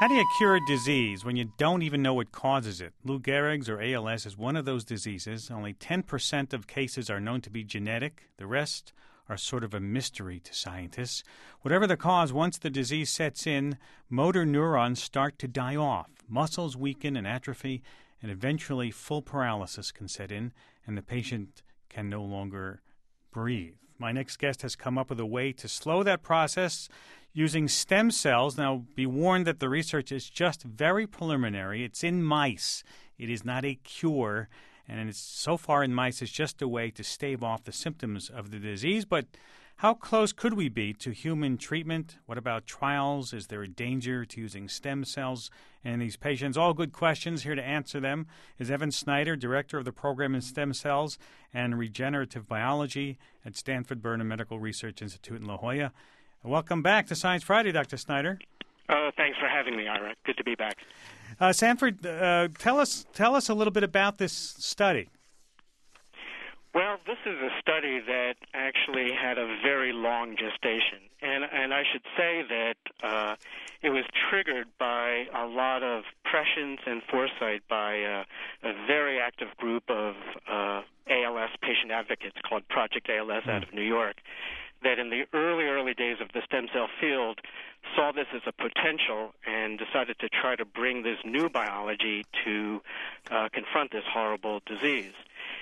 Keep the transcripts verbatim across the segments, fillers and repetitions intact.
How do you cure a disease when you don't even know what causes it? Lou Gehrig's, or A L S, is one of those diseases. Only ten percent of cases are known to be genetic. The rest are sort of a mystery to scientists. Whatever the cause, once the disease sets in, motor neurons start to die off. Muscles weaken and atrophy, and eventually full paralysis can set in, and the patient can no longer breathe. My next guest has come up with a way to slow that process using stem cells. Now, be warned that the research is just very preliminary. It's in mice. It is not a cure, and it's so far in mice, it's just a way to stave off the symptoms of the disease. But how close could we be to human treatment? What about trials? Is there a danger to using stem cells in these patients? All good questions. Here to answer them is Evan Snyder, Director of the Program in Stem Cells and Regenerative Biology at Stanford Burnham Medical Research Institute in La Jolla. Welcome back to Science Friday, Doctor Snyder. Oh, thanks for having me, Ira. Good to be back. Uh, Sanford, uh, tell us tell us a little bit about this study. Well, this is a study that actually had a very long gestation, and and I should say that uh, it was triggered by a lot of prescience and foresight by uh, a very active group of uh, A L S patient advocates called Project A L S out of New York, that in the early, early days of the stem cell field saw this as a potential and decided to try to bring this new biology to uh, confront this horrible disease.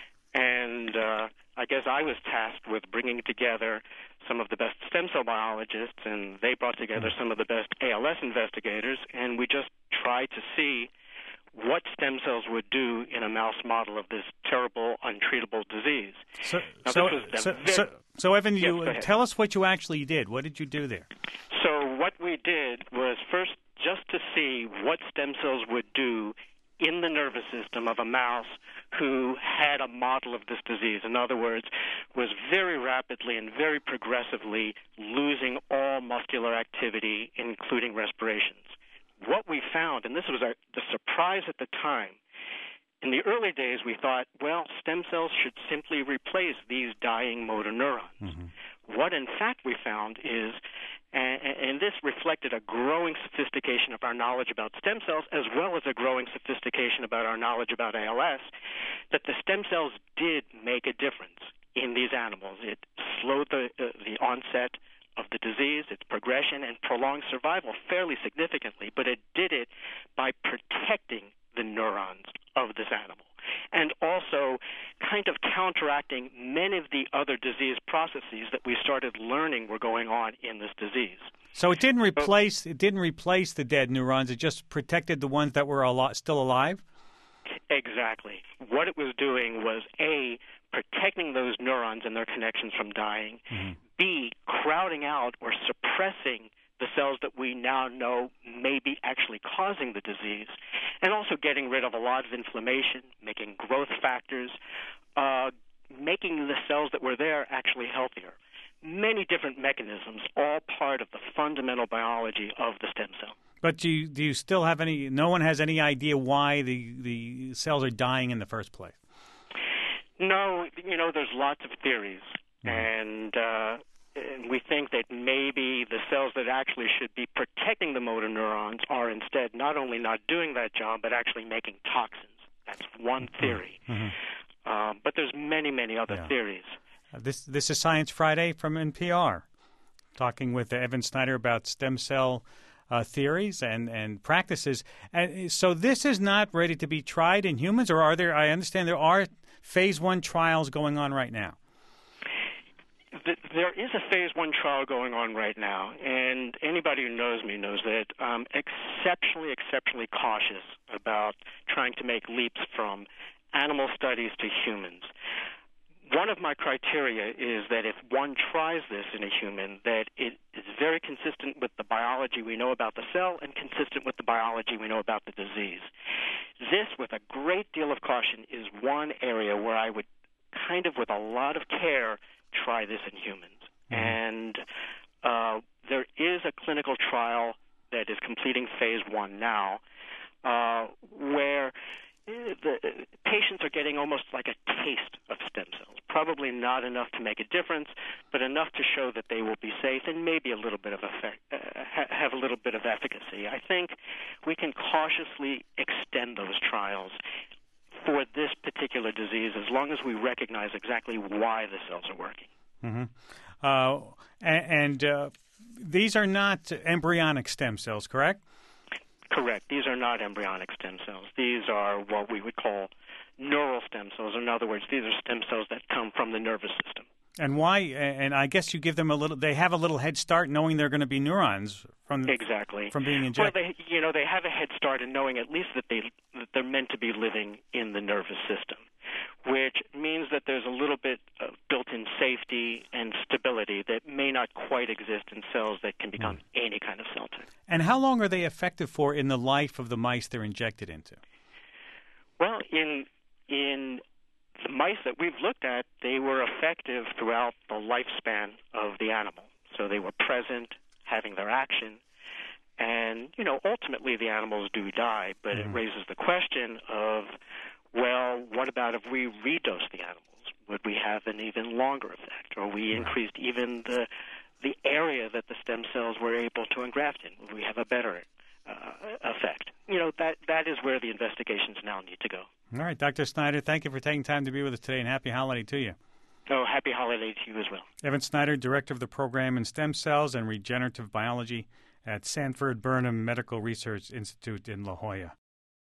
And uh, I guess I was tasked with bringing together some of the best stem cell biologists, and they brought together some of the best A L S investigators, and we just tried to see what stem cells would do in a mouse model of this terrible, untreatable disease. So, now, so, this so, very, so, so, Evan, you yes, tell us what you actually did. What did you do there? So what we did was first just to see what stem cells would do in the nervous system of a mouse who had a model of this disease. In other words, was very rapidly and very progressively losing all muscular activity, including respirations. What we found, and this was our, the surprise at the time, in the early days we thought, well, stem cells should simply replace these dying motor neurons. Mm-hmm. What in fact we found is, and, and this reflected a growing sophistication of our knowledge about stem cells as well as a growing sophistication about our knowledge about A L S, that the stem cells did make a difference in these animals. It slowed the, uh, the onset of the disease, its progression, and prolonged survival fairly significantly, but it did it by protecting the neurons of this animal and also kind of counteracting many of the other disease processes that we started learning were going on in this disease. So it didn't replace it didn't replace the dead neurons, it just protected the ones that were a lot, still alive? Exactly. What it was doing was, A, protecting those neurons and their connections from dying, mm-hmm. B, crowding out or suppressing the cells that we now know may be actually causing the disease, and also getting rid of a lot of inflammation, making growth factors, uh, making the cells that were there actually healthier. Many different mechanisms, all part of the fundamental biology of the stem cell. But do you, do you still have any, no one has any idea why the, the cells are dying in the first place? No, you know, there's lots of theories, mm-hmm. and uh, And we think that maybe the cells that actually should be protecting the motor neurons are instead not only not doing that job, but actually making toxins. That's one theory. Mm-hmm. Uh, but there's many, many other yeah. theories. Uh, this this is Science Friday from N P R, talking with Evan Snyder about stem cell uh, theories and, and practices. And so this is not ready to be tried in humans, or are there? I understand there are phase one trials going on right now. There is a phase one trial going on right now, and anybody who knows me knows that I'm exceptionally, exceptionally cautious about trying to make leaps from animal studies to humans. One of my criteria is that if one tries this in a human, that it is very consistent with the biology we know about the cell and consistent with the biology we know about the disease. This, with a great deal of caution, is one area where I would kind of, with a lot of care, try this in humans. Mm-hmm. And uh, there is a clinical trial that is completing phase one now uh, where the patients are getting almost like a taste of stem cells. Probably not enough to make a difference, but enough to show that they will be safe and maybe a little bit of effect, uh, ha- have a little bit of efficacy. I think we can cautiously extend those trials for this particular disease as long as we recognize exactly why the cells are working. Mm-hmm. Uh, and and uh, these are not embryonic stem cells, correct? Correct. These are not embryonic stem cells. These are what we would call neural stem cells. In other words, these are stem cells that come from the nervous system. And why? And I guess you give them a little. They have a little head start, knowing they're going to be neurons from exactly from being injected. Well, they, you know, they have a head start in knowing at least that they that they're meant to be living in the nervous system, which means that there's a little bit of built-in safety and stability that may not quite exist in cells that can become mm. any kind of cell type. And how long are they effective for in the life of the mice they're injected into? Well, in in the mice that we've looked at, they were effective throughout the lifespan of the animal. So they were present, having their action, and, you know, ultimately the animals do die, but mm-hmm. it raises the question of, well, what about if we redose the animals? Would we have an even longer effect? Or we increased even the the area that the stem cells were able to engraft in? Would we have a better uh, effect? You know, that that is where the investigations now need to go. All right, Doctor Snyder, thank you for taking time to be with us today, and happy holiday to you. Oh, happy holiday to you as well. Evan Snyder, Director of the Program in Stem Cells and Regenerative Biology at Sanford Burnham Medical Research Institute in La Jolla.